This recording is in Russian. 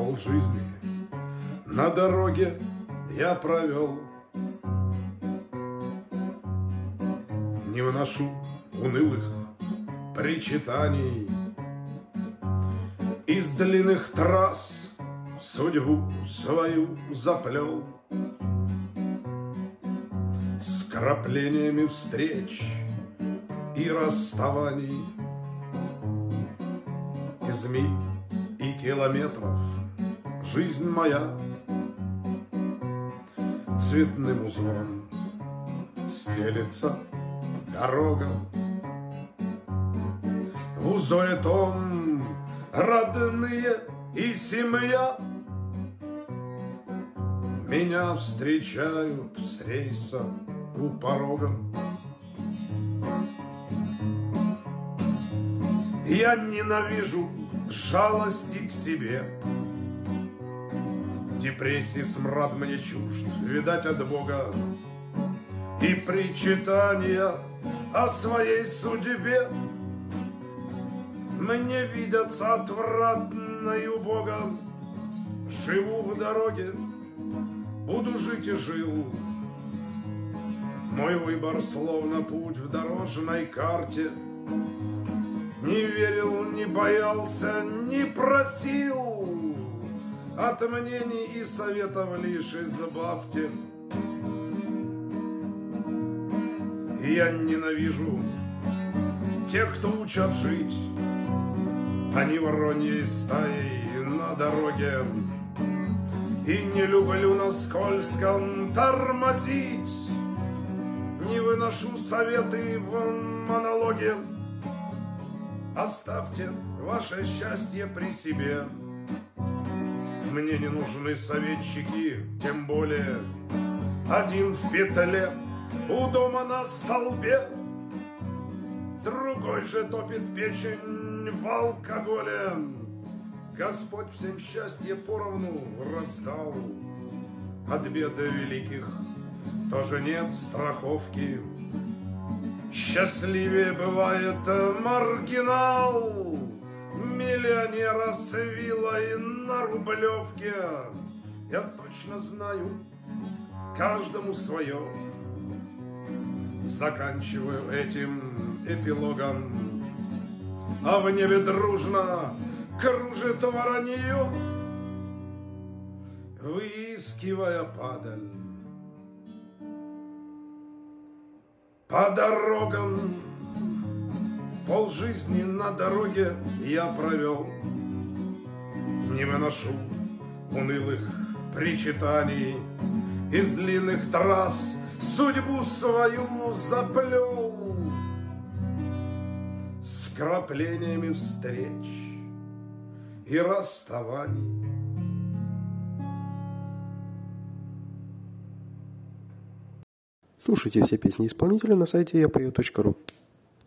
Полжизни на дороге я провел. Не выношу унылых причитаний, из длинных трасс судьбу свою заплел. С краплениями встреч и расставаний, из миль и километров жизнь моя цветным узором стелется дорога. В узоре том родные и семья меня встречают с рейса у порога. Я ненавижу жалости к себе, депрессии смрад мне чужд, видать, от Бога. И причитания о своей судьбе мне видятся отвратно и убого. Живу в дороге, буду жить и жил. Мой выбор словно путь в дорожной карте. Не верил, не боялся, не просил от мнений и советов лишь избавьте. Я ненавижу тех, кто учат жить, они вороньей стаей на дороге. И не люблю на скользком тормозить, не выношу советы в монологе. Оставьте ваше счастье при себе. Мне не нужны советчики, тем более один в петле у дома на столбе, другой же топит печень в алкоголе. Господь всем счастье поровну раздал, от бед великих тоже нет страховки. Счастливее бывает маргинал миллионера с виллой на Рублевке. Я точно знаю, каждому свое. Заканчиваю этим эпилогом. А в небе дружно кружит воронье, выискивая падаль. По дорогам полжизни на дороге я провел. Не выношу унылых причитаний, из длинных трасс судьбу свою заплел. С вкраплениями встреч и расставаний. Слушайте все песни исполнителя на сайте yapою.ru.